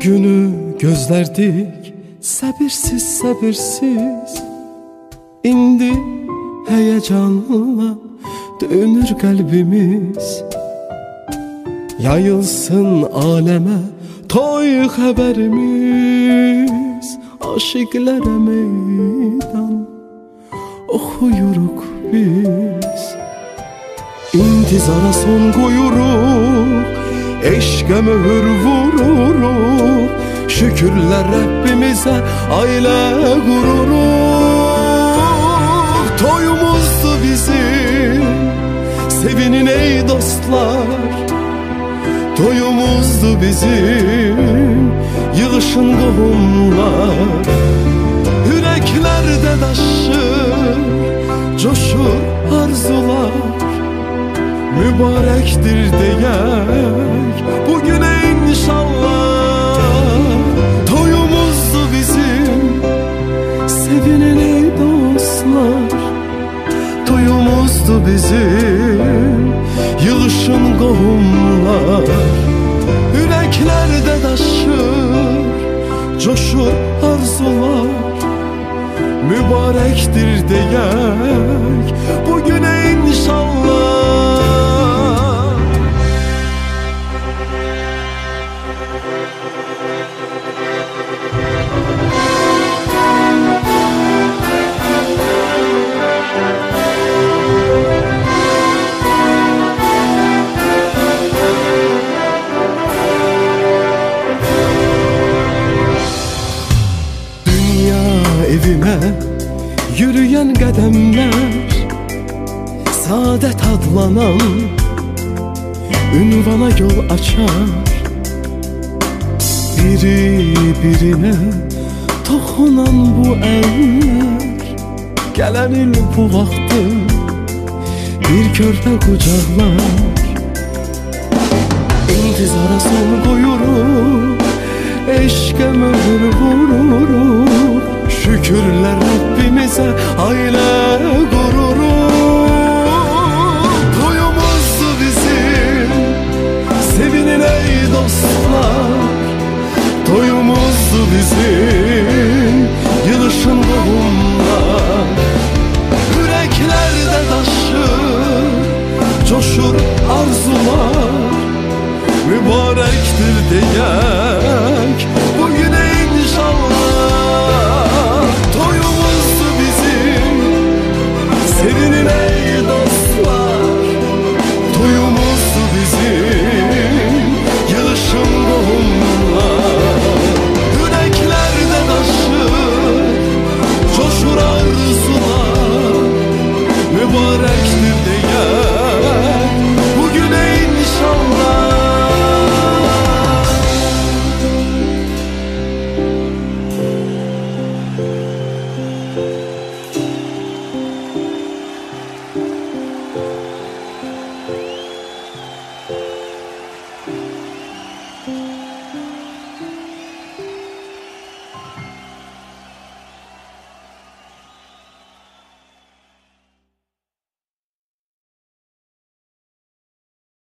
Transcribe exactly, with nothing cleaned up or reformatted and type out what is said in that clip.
günü gözlerdik səbirsiz səbirsiz. İndi heyecanla dönür qəlbimiz. Yayılsın aləmə toy xəbərimiz. Aşıqlərə meydan oxuyuruq biz. İntizara son qoyuruq, eşqə möhür vururuq. Şükürlər Rəbbimizə ailə qururuq. Toyumuzdur bizim, sevinin ey dostlar. Toyumuzdur bizim, yığışın qohumlar. Ürəklərdə daşır, coşur arzular. Mübarəkdir deyək bugünə inşallah. Toyumuzdur bizim, sevinin ey dostlar. Toyumuzdur bizim, yığışın qohumlar. Ürəklərdə daşır, coşur arzular. Mübarəkdir deyək bugünə inşallah. Evime yürüyen qədəmlər, Saadət adlanan ünvana yol açar. Biri birine toxunan bu əllər, gələn il bu vaxtı bir körpə qucaqlar. İntizara son qoyuruq, eşqə möhür vururuq. Şükürlər Rəbbimizə